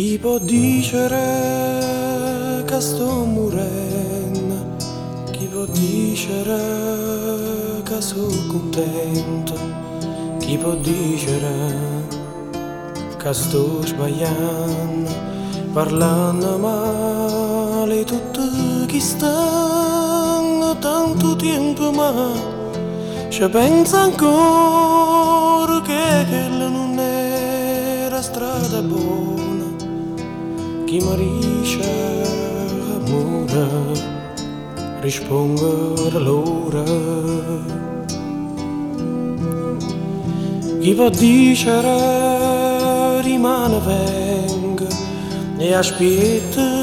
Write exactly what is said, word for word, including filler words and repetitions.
Chi può dire che sto morendo? Chi può dire che sono contento? Chi può dire che sto sbagliando? Parlando male tutti chi stanno tanto tempo, ma ci pensa ancora che quella non era strada buona. Chi mi dice amore, risponde allora. Chi può dire rimane venga e aspetta